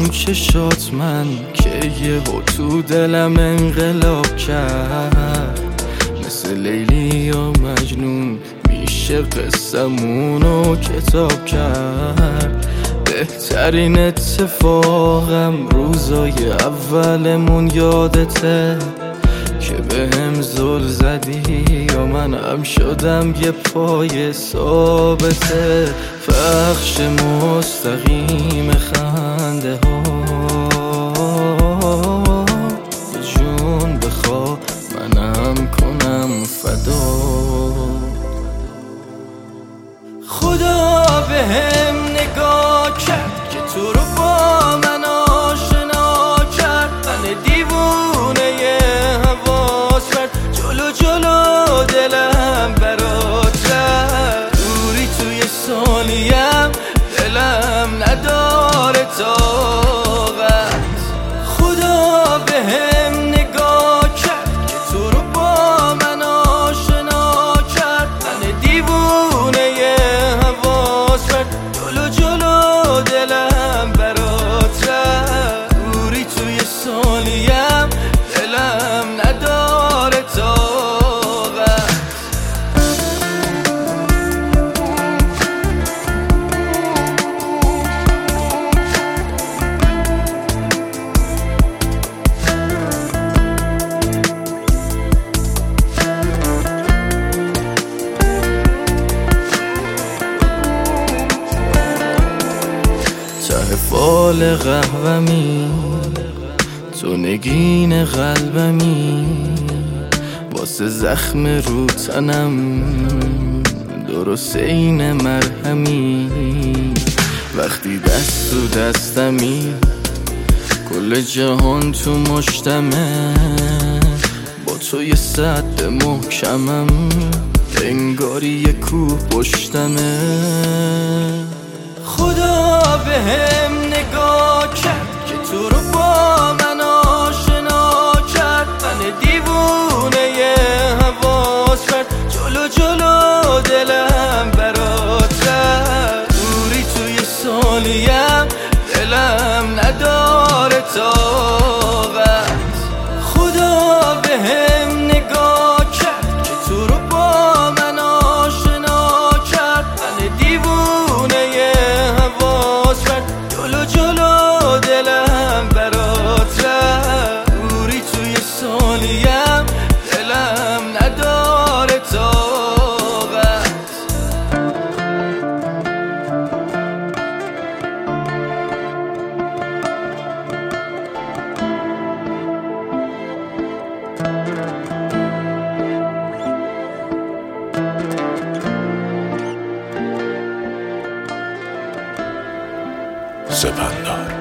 اون چشات من که یهو تو دلم انقلاب کرد، مثل لیلی یا مجنون میشه قصه‌مونو کتاب کرد. بهترین اتفاقم روزای اولمون یادته که بهم زل زدی یا منم شدم یه پای ثابته. پخش مستقیم خنده ها جون بخوا منم کنم فدا. خدا بهم نگاه کرد که تو رو با من آشنا کرد، من دیوونه حواس کرد، جلو جلو دلم برات رفت. دوری توی ثانیم دلم نداره طاقت. خدا بهم نگاه کرد که تو رو با من آشنا کرد، من دیوونه حواس کرد، جلو جلو دلم برات رفت. دوری توی ثانیم دلم نداره طاقت. ته فال قهوه‌می تو نگین قلبمی، واسه زخم رو تنم درست این مرهمی. وقتی دست تو دستمی کل جهان تو مشتمه، با تو یه سد محکمم انگاری یه کوه پشتمه. خدا بهم نگاه کرد که تو رو با من آشنا کرد، من دیوونه حواس کرد، جلو جلو دلم برات رفت. دوری توی ثانیم دلم نداره طاقت. خدا بهم نگاه کرد که تو رو با من آشنا کرد، من دیوونه حواس کرد، جلو جلو دلم برات رفت. دوری توی ثانیم دلم نداره طاقت. سپندار